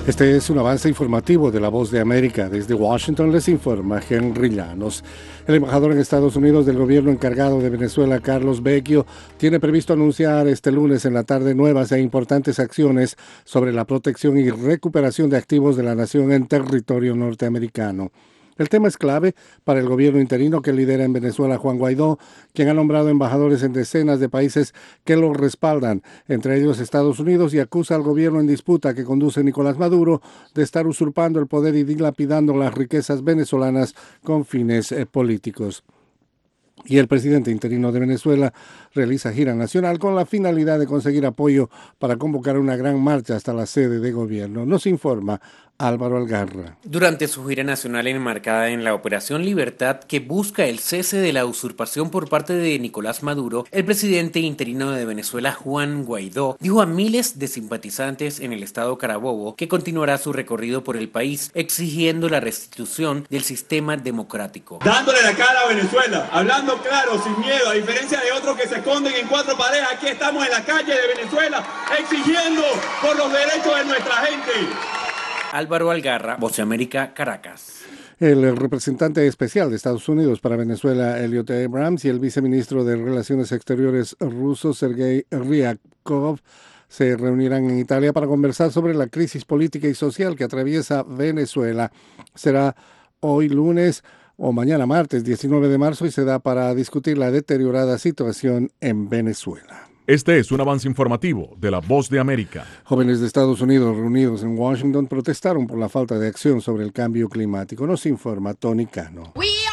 Este es un avance informativo de La Voz de América. Desde Washington les informa Henry Llanos. El embajador en Estados Unidos del gobierno encargado de Venezuela, Carlos Vecchio, tiene previsto anunciar este lunes en la tarde nuevas e importantes acciones sobre la protección y recuperación de activos de la nación en territorio norteamericano. El tema es clave para el gobierno interino que lidera en Venezuela Juan Guaidó, quien ha nombrado embajadores en decenas de países que lo respaldan, entre ellos Estados Unidos, y acusa al gobierno en disputa que conduce Nicolás Maduro de estar usurpando el poder y dilapidando las riquezas venezolanas con fines políticos. Y el presidente interino de Venezuela realiza gira nacional con la finalidad de conseguir apoyo para convocar una gran marcha hasta la sede de gobierno. Nos informa Álvaro Algarra. Durante su gira nacional enmarcada en la Operación Libertad, que busca el cese de la usurpación por parte de Nicolás Maduro, el presidente interino de Venezuela, Juan Guaidó, dijo a miles de simpatizantes en el estado Carabobo que continuará su recorrido por el país, exigiendo la restitución del sistema democrático. Dándole la cara a Venezuela, hablando claro, sin miedo, a diferencia de otros que se esconden en cuatro paredes, aquí estamos en la calle de Venezuela, exigiendo por los derechos de nuestra gente. Álvaro Algarra, Voz de América, Caracas. El representante especial de Estados Unidos para Venezuela, Elliot Abrams, y el viceministro de Relaciones Exteriores ruso, Sergei Ryabkov, se reunirán en Italia para conversar sobre la crisis política y social que atraviesa Venezuela. Será hoy lunes o mañana martes 19 de marzo y se da para discutir la deteriorada situación en Venezuela. Este es un avance informativo de La Voz de América. Jóvenes de Estados Unidos reunidos en Washington protestaron por la falta de acción sobre el cambio climático. Nos informa Tony Cano.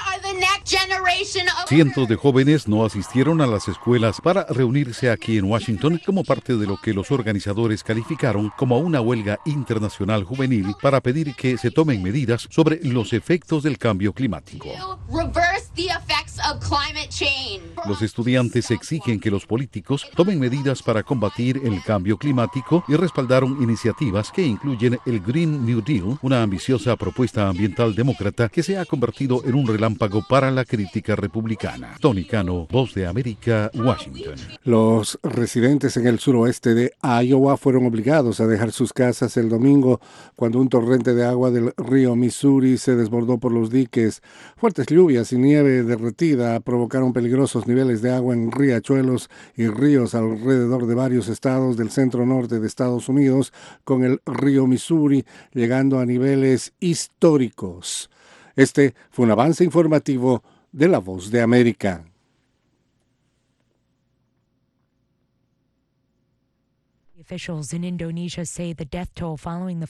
Cientos de jóvenes no asistieron a las escuelas para reunirse aquí en Washington como parte de lo que los organizadores calificaron como una huelga internacional juvenil para pedir que se tomen medidas sobre los efectos del cambio climático. Los estudiantes exigen que los políticos tomen medidas para combatir el cambio climático y respaldaron iniciativas que incluyen el Green New Deal, una ambiciosa propuesta ambiental demócrata que se ha convertido en un relámpago para la crítica republicana. Tony Cano, Voz de América, Washington. Los residentes en el suroeste de Iowa fueron obligados a dejar sus casas el domingo cuando un torrente de agua del río Missouri se desbordó por los diques. Fuertes lluvias y nieve derretida provocaron peligrosos niveles de agua en riachuelos y ríos alrededor de varios estados del centro norte de Estados Unidos, con el río Missouri llegando a niveles históricos. Este fue un avance informativo de La Voz de América. Officials in Indonesia say the death toll following the